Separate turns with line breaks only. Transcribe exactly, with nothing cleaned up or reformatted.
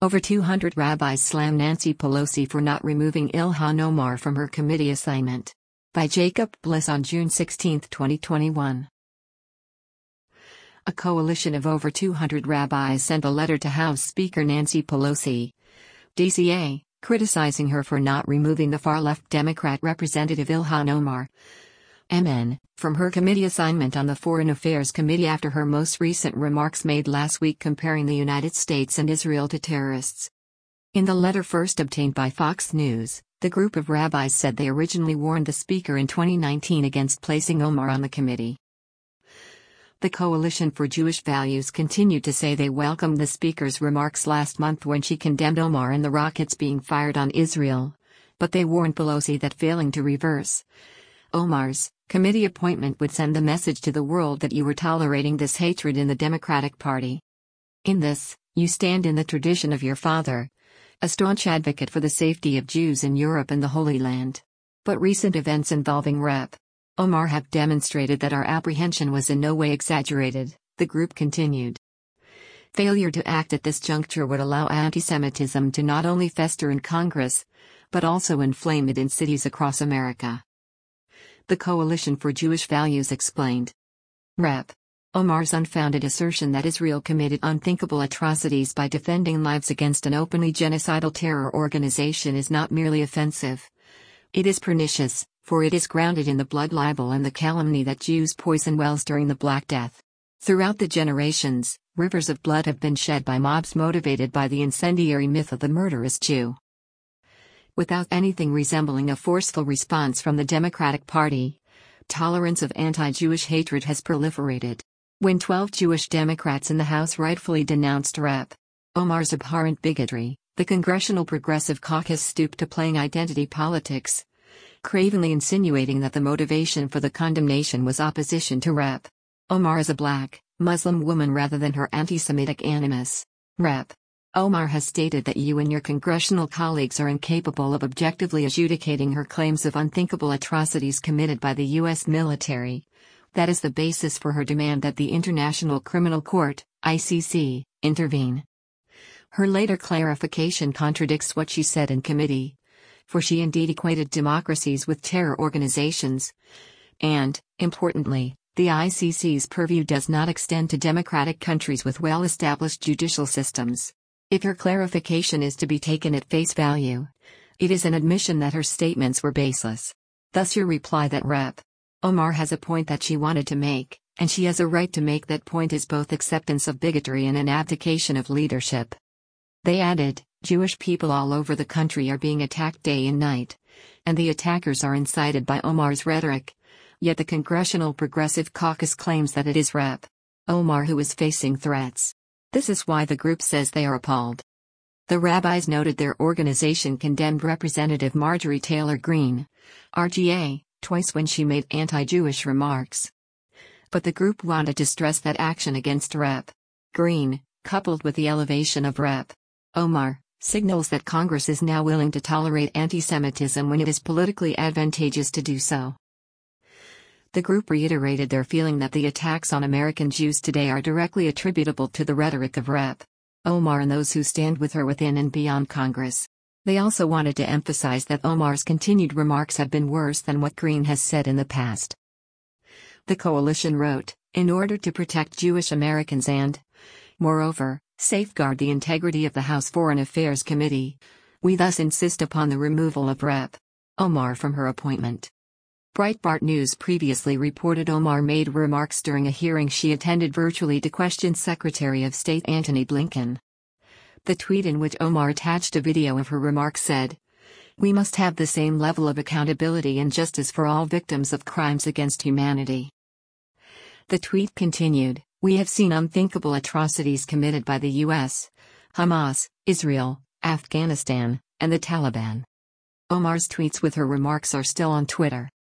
Over two hundred rabbis slam Nancy Pelosi for not removing Ilhan Omar from her committee assignment. By Jacob Bliss on June sixteenth, twenty twenty-one. A coalition of over two hundred rabbis sent a letter to House Speaker Nancy Pelosi, D C A, criticizing her for not removing the far-left Democrat Representative Ilhan Omar, M N, from her committee assignment on the Foreign Affairs Committee after her most recent remarks made last week comparing the United States and Israel to terrorists. In the letter first obtained by Fox News, the group of rabbis said they originally warned the speaker in twenty nineteen against placing Omar on the committee. The Coalition for Jewish Values continued to say they welcomed the speaker's remarks last month when she condemned Omar and the rockets being fired on Israel, but they warned Pelosi that failing to reverse Omar's committee appointment would send the message to the world that you were tolerating this hatred in the Democratic Party. In this, you stand in the tradition of your father, a staunch advocate for the safety of Jews in Europe and the Holy Land. But recent events involving Rep Omar have demonstrated that our apprehension was in no way exaggerated, the group continued. Failure to act at this juncture would allow anti-Semitism to not only fester in Congress, but also inflame it in cities across America. The Coalition for Jewish Values explained. Rep Omar's unfounded assertion that Israel committed unthinkable atrocities by defending lives against an openly genocidal terror organization is not merely offensive. It is pernicious, for it is grounded in the blood libel and the calumny that Jews poisoned wells during the Black Death. Throughout the generations, rivers of blood have been shed by mobs motivated by the incendiary myth of the murderous Jew. Without anything resembling a forceful response from the Democratic Party, tolerance of anti-Jewish hatred has proliferated. When twelve Jewish Democrats in the House rightfully denounced Rep Omar's abhorrent bigotry, the Congressional Progressive Caucus stooped to playing identity politics, cravenly insinuating that the motivation for the condemnation was opposition to Rep Omar as a black, Muslim woman rather than her anti-Semitic animus. Rep Omar has stated that you and your congressional colleagues are incapable of objectively adjudicating her claims of unthinkable atrocities committed by the U S military. That is the basis for her demand that the International Criminal Court, I C C, intervene. Her later clarification contradicts what she said in committee, for she indeed equated democracies with terror organizations. And, importantly, the I C C's purview does not extend to democratic countries with well-established judicial systems. If her clarification is to be taken at face value, it is an admission that her statements were baseless. Thus your reply that Rep Omar has a point that she wanted to make, and she has a right to make that point, is both acceptance of bigotry and an abdication of leadership. They added, Jewish people all over the country are being attacked day and night, and the attackers are incited by Omar's rhetoric. Yet the Congressional Progressive Caucus claims that it is Rep Omar who is facing threats. This is why the group says they are appalled. The rabbis noted their organization condemned Representative Marjorie Taylor Greene, R G A, twice when she made anti-Jewish remarks. But the group wanted to stress that action against Rep Greene, coupled with the elevation of Rep Omar, signals that Congress is now willing to tolerate anti-Semitism when it is politically advantageous to do so. The group reiterated their feeling that the attacks on American Jews today are directly attributable to the rhetoric of Rep Omar and those who stand with her within and beyond Congress. They also wanted to emphasize that Omar's continued remarks have been worse than what Greene has said in the past. The coalition wrote, in order to protect Jewish Americans and, moreover, safeguard the integrity of the House Foreign Affairs Committee, we thus insist upon the removal of Rep Omar from her appointment. Breitbart News previously reported Omar made remarks during a hearing she attended virtually to question Secretary of State Antony Blinken. The tweet, in which Omar attached a video of her remarks, said, "We must have the same level of accountability and justice for all victims of crimes against humanity." The tweet continued, "We have seen unthinkable atrocities committed by the U S, Hamas, Israel, Afghanistan, and the Taliban." Omar's tweets with her remarks are still on Twitter.